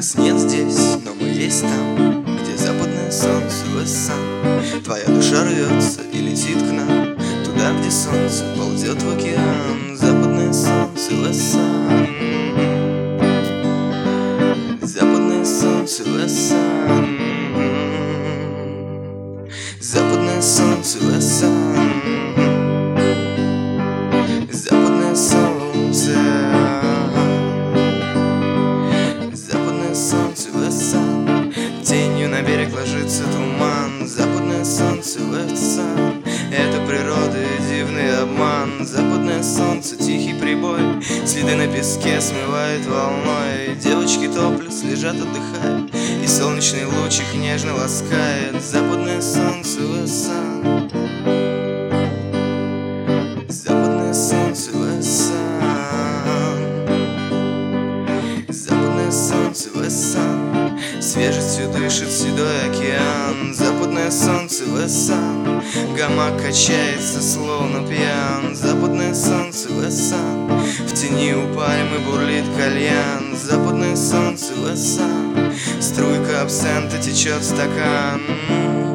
Нас нет здесь, но мы есть там, где западное солнце ВСА. Твоя душа рвется и летит к нам, туда, где солнце ползет в океан. Западное солнце ВСА. Западное солнце ВСА. Западное солнце ВСА. Западное солнце. Западное солнце ВСА. Тенью на берег ложится туман. Западное солнце ВСА. Это природа и дивный обман. Западное солнце, тихий прибой, следы на песке смывает волной. Девочки топлес, лежат, отдыхают, и солнечный луч их нежно ласкает. Западное солнце ВСА. Западное солнце ВСА. Западное солнце ВСА. Свежестью дышит седой океан. Западное солнце ВСА. Гамак качается, словно пьян. Западное солнце ВСА. В тени у пальмы бурлит кальян. Западное солнце ВСА. Струйка абсента течет в стакан.